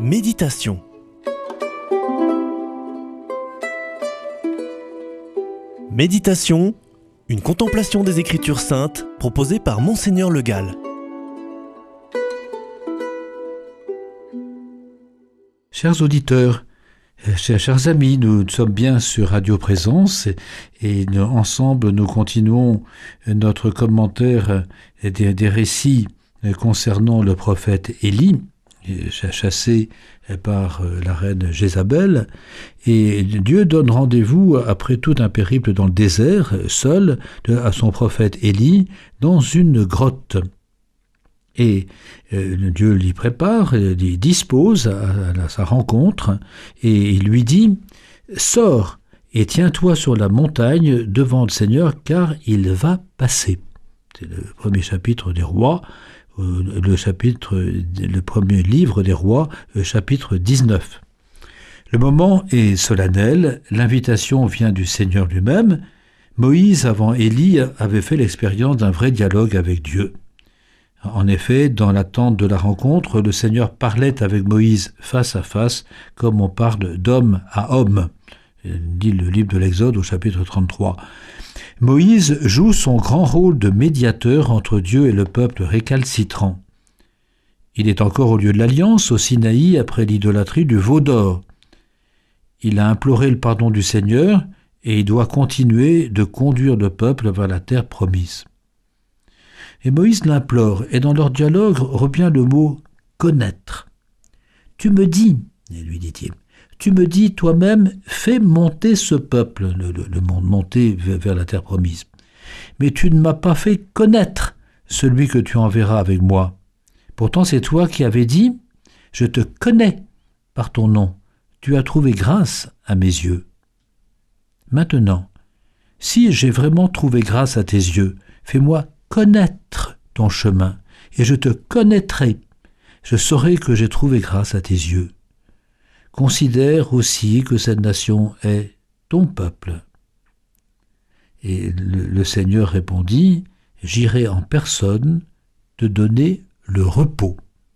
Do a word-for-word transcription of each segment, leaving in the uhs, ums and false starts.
Méditation. Méditation, une contemplation des Écritures saintes proposée par Monseigneur Le Gall. Chers auditeurs, chers, chers amis, nous sommes bien sur Radio Présence et, et nous, ensemble nous continuons notre commentaire des, des récits concernant le prophète Élie, chassé par la reine Jézabel, et Dieu donne rendez-vous après tout un périple dans le désert, seul, à son prophète Élie, dans une grotte. Et euh, Dieu l'y prépare, l'y dispose à, à sa rencontre, et il lui dit « Sors et tiens-toi sur la montagne devant le Seigneur, car il va passer. » C'est le premier chapitre des Rois, le chapitre, le premier livre des Rois, chapitre dix-neuf. Le moment est solennel, l'invitation vient du Seigneur lui-même. Moïse, avant Élie, avait fait l'expérience d'un vrai dialogue avec Dieu. En effet, dans l'attente de la rencontre, le Seigneur parlait avec Moïse face à face, comme on parle d'homme à homme, dit le livre de l'Exode au chapitre trente-trois. Moïse joue son grand rôle de médiateur entre Dieu et le peuple récalcitrant. Il est encore au lieu de l'Alliance, au Sinaï, après l'idolâtrie du veau d'or. Il a imploré le pardon du Seigneur et il doit continuer de conduire le peuple vers la terre promise. Et Moïse l'implore, et dans leur dialogue revient le mot « connaître ». « Tu me dis, lui dit-il, tu me dis toi-même, fais monter ce peuple, le, le, le monde monter vers la terre promise. Mais tu ne m'as pas fait connaître celui que tu enverras avec moi. Pourtant c'est toi qui avais dit, je te connais par ton nom, tu as trouvé grâce à mes yeux. Maintenant, si j'ai vraiment trouvé grâce à tes yeux, fais-moi connaître ton chemin, et je te connaîtrai. Je saurai que j'ai trouvé grâce à tes yeux. Considère aussi que cette nation est ton peuple. Et le, le Seigneur répondit, j'irai en personne te donner le repos.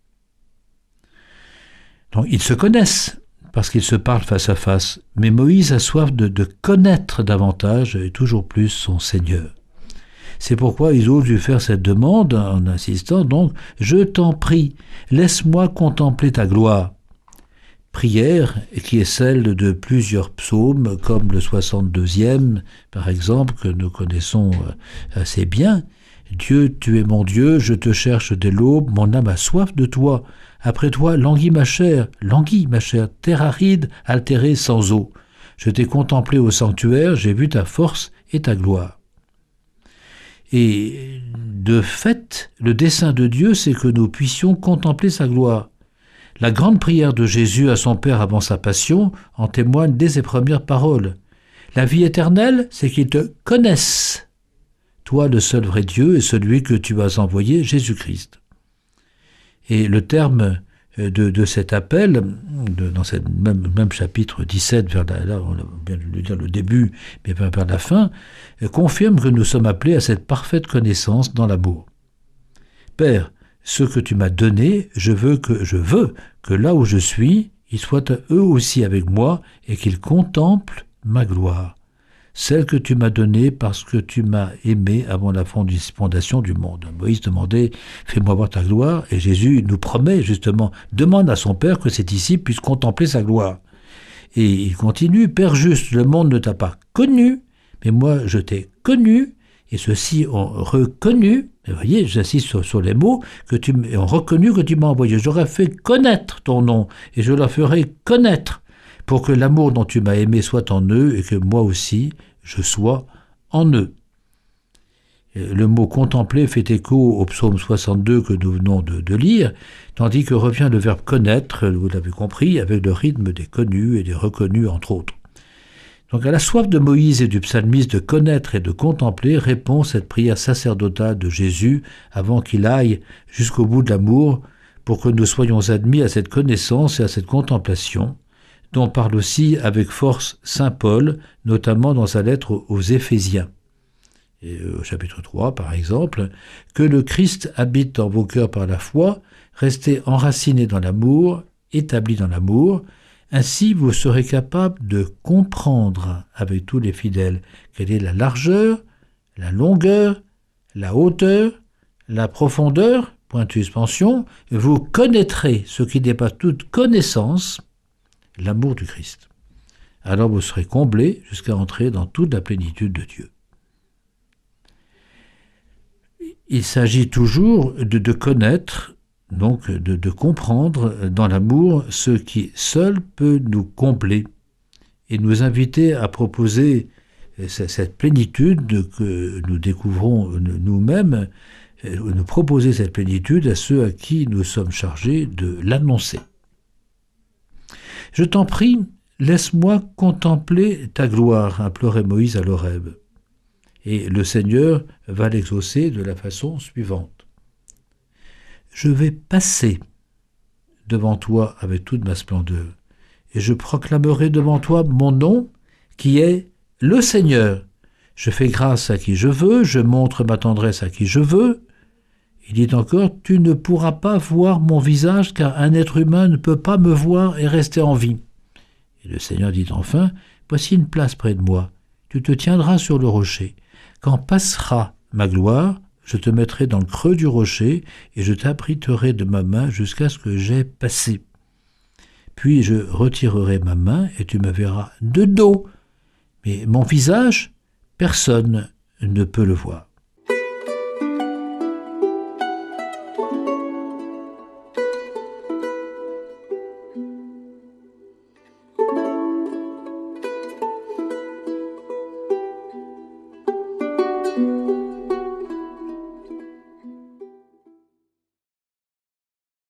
Donc ils se connaissent, parce qu'ils se parlent face à face, mais Moïse a soif de, de connaître davantage et toujours plus son Seigneur. C'est pourquoi ils osent lui faire cette demande en insistant donc « Je t'en prie, laisse-moi contempler ta gloire ». Prière qui est celle de plusieurs psaumes, comme le soixante-deuxième, par exemple, que nous connaissons assez bien. « Dieu, tu es mon Dieu, je te cherche dès l'aube, mon âme a soif de toi. Après toi, languit ma chair, languit ma chair, terre aride, altérée sans eau. Je t'ai contemplé au sanctuaire, j'ai vu ta force et ta gloire. » Et de fait, le dessein de Dieu, c'est que nous puissions contempler sa gloire. La grande prière de Jésus à son Père avant sa passion en témoigne dès ses premières paroles. La vie éternelle, c'est qu'ils te connaissent, toi le seul vrai Dieu et celui que tu as envoyé, Jésus-Christ. Et le terme de, de cet appel, de, dans ce même, même chapitre dix-sept, vers la, là on vient de dire le début, mais vers, vers la fin, confirme que nous sommes appelés à cette parfaite connaissance dans l'amour. Père, ce que tu m'as donné, je veux que je veux que là où je suis, ils soient eux aussi avec moi et qu'ils contemplent ma gloire, celle que tu m'as donnée parce que tu m'as aimé avant la fondation du monde. Moïse demandait « Fais-moi voir ta gloire » et Jésus nous promet justement, demande à son Père que ses disciples puissent contempler sa gloire. Et il continue « Père juste, le monde ne t'a pas connu, mais moi je t'ai connu et ceux-ci ont reconnu » Vous voyez, j'insiste sur, sur les mots, que tu ont reconnu que tu m'as envoyé. J'aurais fait connaître ton nom et je leur ferai connaître pour que l'amour dont tu m'as aimé soit en eux et que moi aussi je sois en eux. Le mot contempler fait écho au psaume soixante-deux que nous venons de, de lire, tandis que revient le verbe connaître, vous l'avez compris, avec le rythme des connus et des reconnus entre autres. Donc à la soif de Moïse et du psalmiste de connaître et de contempler répond cette prière sacerdotale de Jésus avant qu'il aille jusqu'au bout de l'amour pour que nous soyons admis à cette connaissance et à cette contemplation dont parle aussi avec force saint Paul, notamment dans sa lettre aux Éphésiens. Et au chapitre trois, par exemple, « Que le Christ habite dans vos cœurs par la foi, restez enracinés dans l'amour, établi dans l'amour. Ainsi, vous serez capable de comprendre avec tous les fidèles quelle est la largeur, la longueur, la hauteur, la profondeur, point de suspension. Vous connaîtrez ce qui dépasse toute connaissance, l'amour du Christ. Alors vous serez comblés jusqu'à entrer dans toute la plénitude de Dieu. Il s'agit toujours de, de connaître, donc de, de comprendre dans l'amour ce qui seul peut nous combler et nous inviter à proposer cette plénitude que nous découvrons nous-mêmes, nous proposer cette plénitude à ceux à qui nous sommes chargés de l'annoncer. Je t'en prie, laisse-moi contempler ta gloire, implorait Moïse à l'Horeb. Et le Seigneur va l'exaucer de la façon suivante. Je vais passer devant toi avec toute ma splendeur, et je proclamerai devant toi mon nom, qui est le Seigneur. Je fais grâce à qui je veux, je montre ma tendresse à qui je veux. Il dit encore, tu ne pourras pas voir mon visage, car un être humain ne peut pas me voir et rester en vie. Et le Seigneur dit enfin, voici une place près de moi, tu te tiendras sur le rocher. Quand passera ma gloire, je te mettrai dans le creux du rocher et je t'abriterai de ma main jusqu'à ce que j'aie passé. Puis je retirerai ma main et tu me verras de dos. Mais mon visage, personne ne peut le voir.